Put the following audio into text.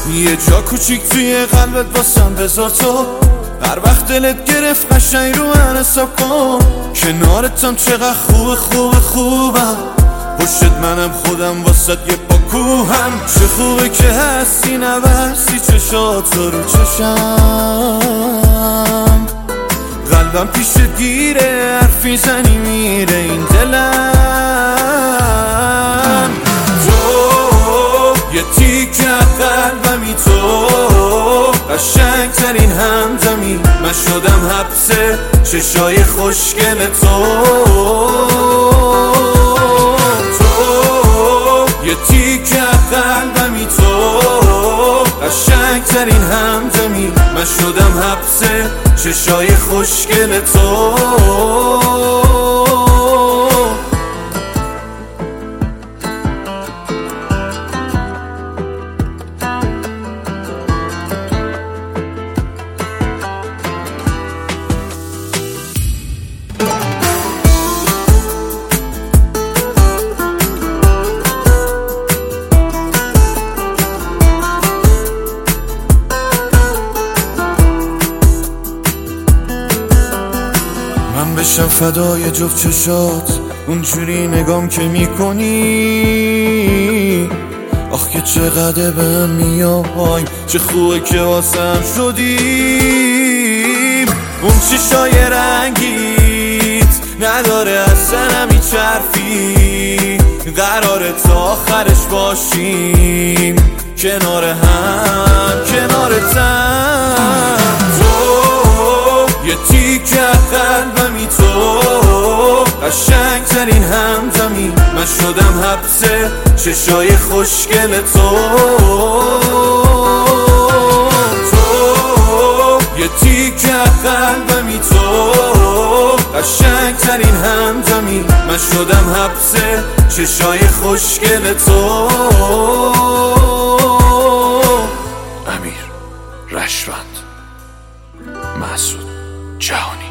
یه جا کوچیک توی قلبت واسم بذار تو، هر وقت دلت گرفت قشنگ رو من حساب کن. کنارتم چقدر خوبم، پشت منم خودم واسد یه پاکوهم. چه خوبه که هستی نبستی چشات رو چشم، قلبم پیشت گیره حرفی زنی میره این دلم. تو یه تیکه قلبمی، تو قشنگ ترین همدمی، من شدم حبس چشای خوشگل تو. یه تیکه قلبمی، تو قشنگ ترین همدمی، من شدم حبس چشای خوشگل تو. من بشم فدای جفت چشات، اونجوری نگام که میکنی. آخ که چقدر بهم میای، چه خوبه که واسم شدیم. اون چشای رنگیت نداره اصلا میچرفی، قراره تا آخرش باشیم کنار هم کنارتم. تو یه تیکه قلبمی، تو قشنگ ترین همدمی، من شدم حبس چشای خوشگل تو. تو یه تیکه قلبمی، تو قشنگ ترین همدمی، من شدم حبس چشای خوشگل تو. امیر رشوند، مسعود جهانی.